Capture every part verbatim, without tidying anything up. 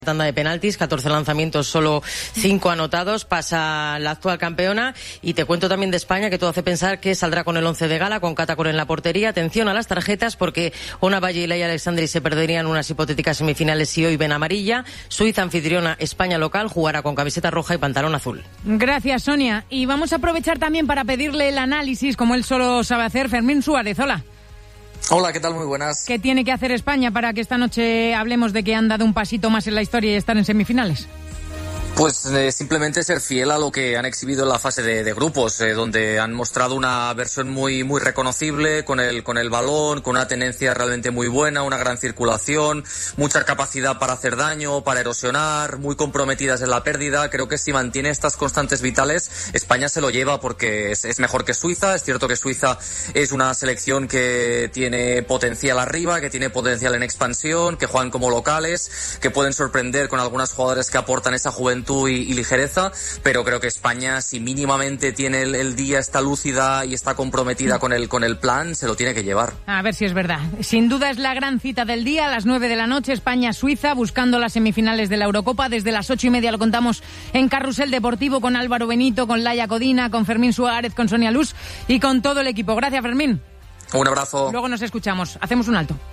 Tanda de penaltis, catorce lanzamientos, solo cinco anotados, pasa la actual campeona. Y te cuento también de España, que todo hace pensar que saldrá con el once de gala, con Cata Cor en la portería. Atención a las tarjetas, porque Ona Valle y Leia Alexandri se perderían unas hipotéticas semifinales si hoy ven amarilla. Suiza anfitriona, España local, jugará con camiseta roja y pantalón azul. Gracias, Sonia. Y vamos a aprovechar también para pedirle el análisis, como él solo sabe hacer, Fermín Suárez. Hola. Hola, ¿qué tal? Muy buenas. ¿Qué tiene que hacer España para que esta noche hablemos de que han dado un pasito más en la historia y estar en semifinales? Pues eh, simplemente ser fiel a lo que han exhibido en la fase de, de grupos, eh, donde han mostrado una versión muy muy reconocible con el con el balón, con una tenencia realmente muy buena, una gran circulación, mucha capacidad para hacer daño, para erosionar, muy comprometidas en la pérdida. Creo que si mantiene estas constantes vitales, España se lo lleva porque es, es mejor que Suiza. Es cierto que Suiza es una selección que tiene potencial arriba, que tiene potencial en expansión, que juegan como locales, que pueden sorprender con algunos jugadores que aportan esa juventud Y, y ligereza, pero creo que España, si mínimamente tiene el, el día, está lúcida y está comprometida con el, con el plan, se lo tiene que llevar. A ver si es verdad. Sin duda es la gran cita del día, a las nueve de la noche, España-Suiza, buscando las semifinales de la Eurocopa. Desde las ocho y media lo contamos en Carrusel Deportivo con Álvaro Benito, con Laia Codina, con Fermín Suárez, con Sonia Luz y con todo el equipo. Gracias, Fermín. Un abrazo. Luego nos escuchamos. Hacemos un alto.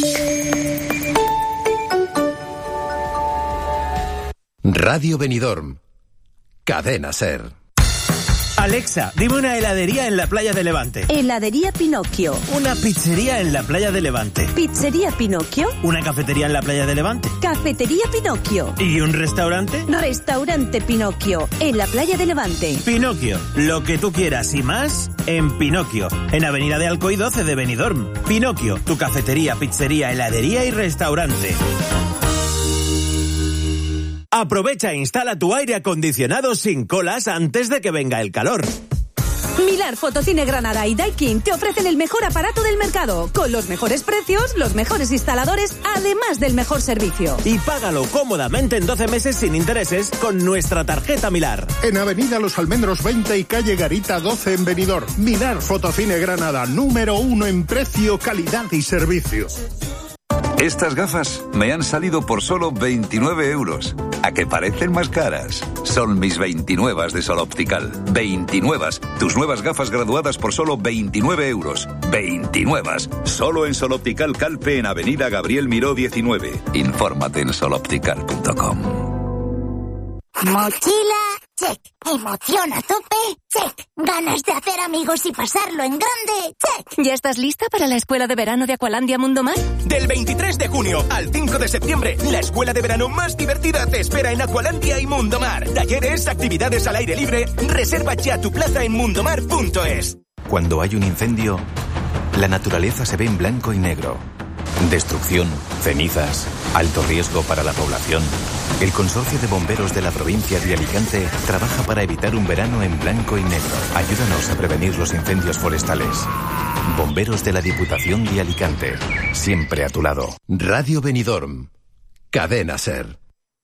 Radio Benidorm, Cadena Ser. Alexa, dime una heladería en la playa de Levante. Heladería Pinocchio. Una pizzería en la playa de Levante. Pizzería Pinocchio. Una cafetería en la playa de Levante. Cafetería Pinocchio. ¿Y un restaurante? Restaurante Pinocchio, en la playa de Levante. Pinocchio, lo que tú quieras y más en Pinocchio, en Avenida de Alcoy doce de Benidorm. Pinocchio, tu cafetería, pizzería, heladería y restaurante. Aprovecha e instala tu aire acondicionado sin colas antes de que venga el calor. Milar, Fotocine Granada y Daikin te ofrecen el mejor aparato del mercado, con los mejores precios, los mejores instaladores, además del mejor servicio. Y págalo cómodamente en doce meses sin intereses con nuestra tarjeta Milar. En Avenida Los Almendros veinte y calle Garita doce en Benidorm. Milar, Fotocine Granada, número uno en precio, calidad y servicio. Estas gafas me han salido por solo veintinueve euros. ¿A que parecen más caras? Son mis veintinuevas de Sol Optical. veintinuevas. Tus nuevas gafas graduadas por solo veintinueve euros. veintinuevas. Solo en Sol Optical Calpe en Avenida Gabriel Miró diecinueve. Infórmate en sol optical punto com. Mochila, check. Emoción a tope, check. Ganas de hacer amigos y pasarlo en grande, check. ¿Ya estás lista para la escuela de verano de Aqualandia Mundo Mar? Del veintitrés de junio al cinco de septiembre, la escuela de verano más divertida te espera en Aqualandia y Mundo Mar. Talleres, actividades al aire libre. Reserva ya tu plaza en mundomar punto es. Cuando hay un incendio, la naturaleza se ve en blanco y negro. Destrucción, cenizas, alto riesgo para la población. El Consorcio de Bomberos de la provincia de Alicante trabaja para evitar un verano en blanco y negro. Ayúdanos a prevenir los incendios forestales. Bomberos de la Diputación de Alicante, siempre a tu lado. Radio Benidorm, Cadena Ser.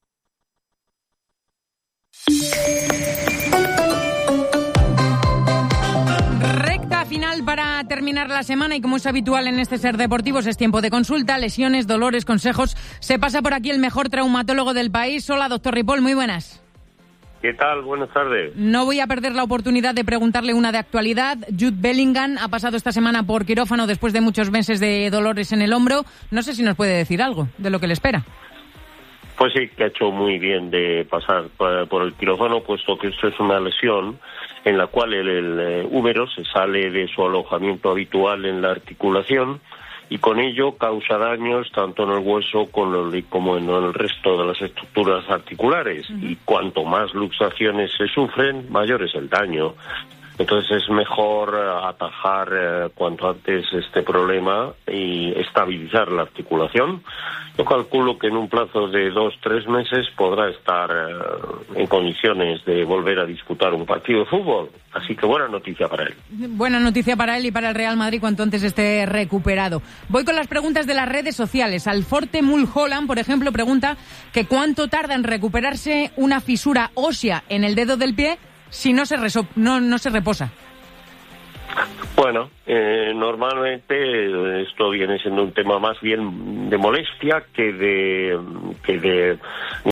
Final para terminar la semana y como es habitual en este Ser Deportivos es tiempo de consulta, lesiones, dolores, consejos. Se pasa por aquí el mejor traumatólogo del país. Hola, doctor Ripoll, muy buenas. ¿Qué tal? Buenas tardes. No voy a perder la oportunidad de preguntarle una de actualidad. Jude Bellingham ha pasado esta semana por quirófano después de muchos meses de dolores en el hombro. No sé si nos puede decir algo de lo que le espera. Pues sí, que ha hecho muy bien de pasar por el quirófano, puesto que esto es una lesión en la cual el, el húmero se sale de su alojamiento habitual en la articulación y con ello causa daños tanto en el hueso como en el resto de las estructuras articulares. Uh-huh. Y cuanto más luxaciones se sufren, mayor es el daño. Entonces es mejor atajar eh, cuanto antes este problema y estabilizar la articulación. Yo calculo que en un plazo de dos, tres meses podrá estar eh, en condiciones de volver a disputar un partido de fútbol. Así que buena noticia para él. Buena noticia para él y para el Real Madrid cuanto antes esté recuperado. Voy con las preguntas de las redes sociales. Alforte Mulholland, por ejemplo, pregunta que cuánto tarda en recuperarse una fisura ósea en el dedo del pie si no se, reso- no, no se reposa. Bueno, eh, normalmente esto viene siendo un tema más bien de molestia que de que de